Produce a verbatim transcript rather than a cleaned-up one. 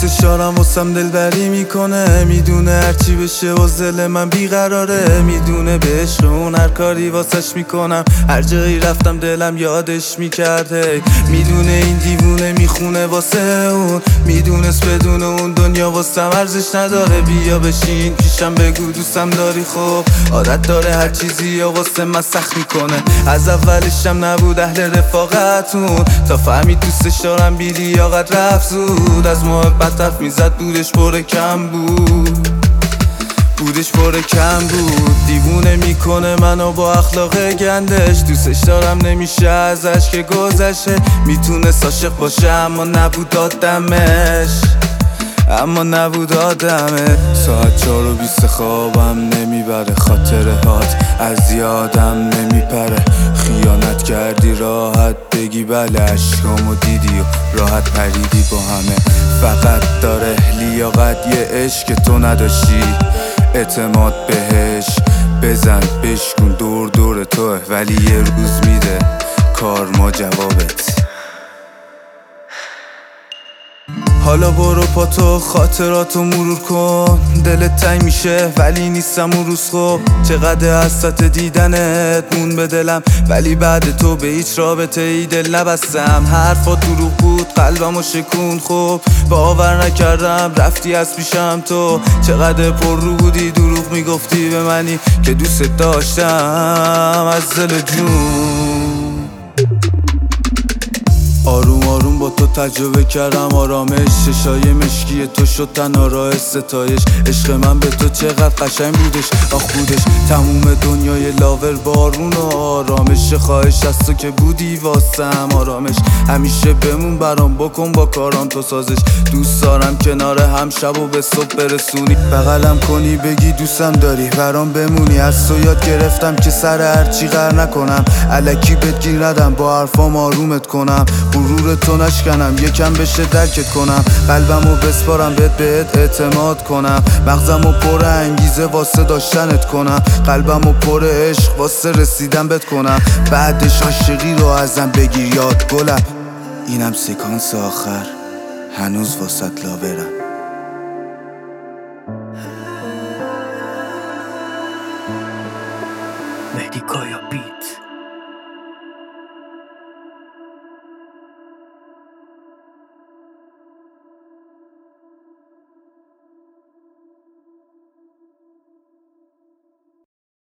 دوستش دارم واسم دلبری میکنه، میدونه هرچی بشه باز دل من بیقراره، میدونه به عشق اون هر کاری واسش میکنم، هر جایی رفتم دلم یادش میکرده، میدونه این دیوونه میخونه واسه اون، میدونست بدون اون دنیا واسم ارزش نداره. بیا بشین پیشم بگو دوستم داری، خب عادت داره هر چیزی یا واسه من سخت میکنه، از اولشم نبود اهل رفاقتون، تا فهمید دوستش دارم بی لیاقت رفت زود، از محبت حرف میزد بودش پر کم بود بودش پر کم بود. دیوونه میکنه منو با اخلاق گندش، دوستش دارم نمیشه ازش که گذشه، میتونست عاشق باشه اما نبود آدمش اما نبود آدمه. ساعت چار و بیست خوابم نمیبره، خاطره هات از یادم نمیپره، خیانت کردی راحت بگی بله، عشقامو دیدی و راحت پریدی با همه، فقط داره لیاقت یه عشق که تو نداشتی، اعتماد بهش بزن بشکن دور دور توه، ولی یه روز میده کار ما جوابت. حالا برو پا تو خاطراتو مرور کن، دلت تنگ میشه ولی نیستم اون روز، خب چقدر حسرت دیدنت مون به دلم، ولی بعد تو به هیچ رابطه ای دل نبستم، حرفات دروغ بود قلبمو شکون، خب باور نکردم رفتی از پیشم، تو چقدر پر رو بودی دروغ میگفتی به منی که دوست داشتم از دل جون. آروم آروم با تو تجربه کردم آرامش، چشای مشکی تو شد تنها راه ستایش، عشق من به تو چقدر قشنگ بودش آخ بودش، تموم دنیای لاور بارون و آرامش، خواهش از تو که بودی واسم آرامش، همیشه بمون برام بکن با کارام تو سازش، دوست دارم کنار هم شب و به صبح برسونی، بغلم کنی بگی دوستم داری برام بمونی، از تو یاد گرفتم که سر هرچی غر نکنم، الکی بهت گیر ندم با حرفام آرومت کنم، غرور تو نشکنم یکم بشه درکت کنم، قلبمو بسپارم بهت بهت اعتماد کنم، مغزمو پر انگیزه واسه داشتنت کنم، قلبمو پر عشق واسه رسیدن بهت کنم، بعدش عاشقی رو ازم بگیر یاد گلم، اینم سکانس آخر هنوز واسط لاورم. مهدی کایا